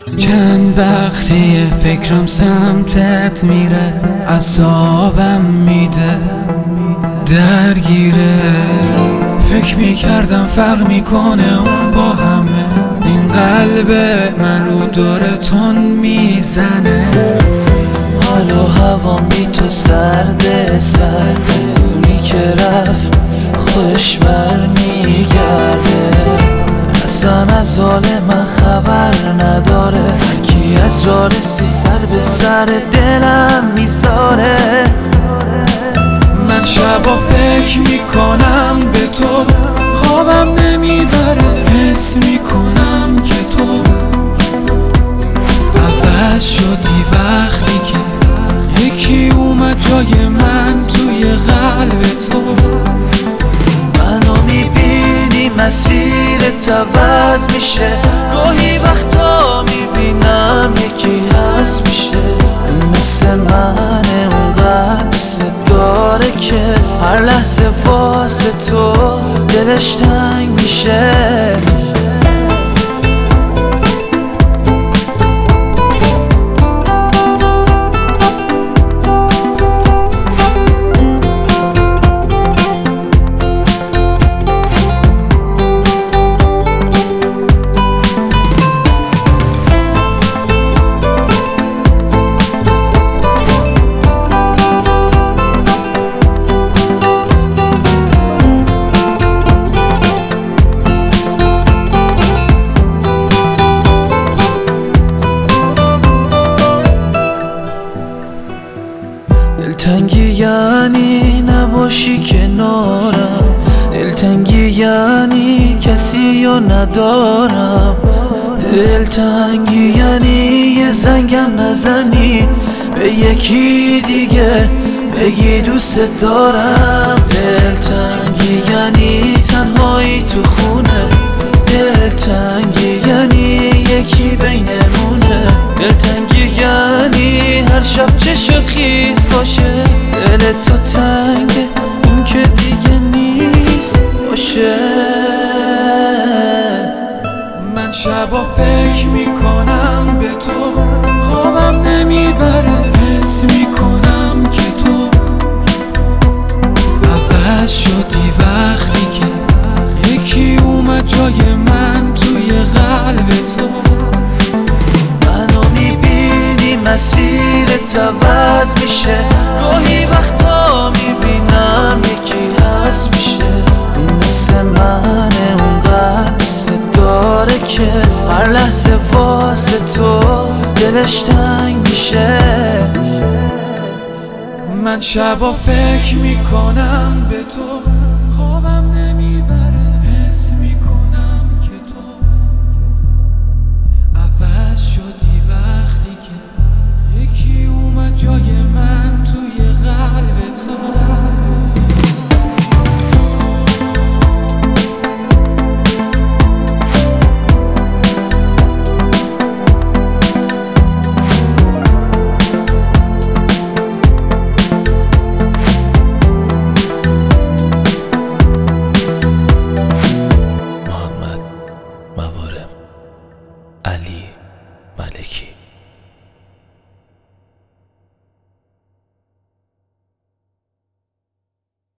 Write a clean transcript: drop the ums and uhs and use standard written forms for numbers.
چند وقتی فکرم سمتت میره، اعصابم میده درگیره. فکر میکردم فرق میکنه اون با همه، این قلب من رو دورتون میزنه. حال و هوا بی تو سرده اونی که رفت خودش برمیگرده. اصلا از حال من خبر نداره، هرکی از راه رسی سر به سر دلم میذاره. من شبا فکر میکنم به تو، خوابم نمیبره، حس میکنم که تو عوض شدی وقتی که یکی اومد جای من توی قلب تو. منو میبینی مسیرت عوض میشه، گاهی وقتا میبینم یکی هست میشه مثل منه، اونقدر مثل داره که هر لحظه واسه تو دلش تنگ میشه. دلتنگی یعنی نباشی کنارم، دلتنگی یعنی کسی رو ندارم، دلتنگی یعنی یه زنگم نزنی به یکی دیگه بگی دوست دارم. دلتنگی یعنی تنهایی تو خونه، دلتنگی یعنی یکی بینمونه، دلتنگی یعنی هر شب چشت خیس باشه، دل تو تنگه اون که دیگه نیست باشه. من شبا فکر میکنم به تو، خوابم نمیبره، حس میکنم که تو عوض شدی وقتی که یکی اومد جای من توی قلب تو. منو میبینی مسیرت عوض میشه، گاهی وقتا میبینم یکی هست میشه مثل منه، اونقدر مثل داره که هر لحظه واسه تو دلش تنگ میشه. من شبا فکر میکنم به تو،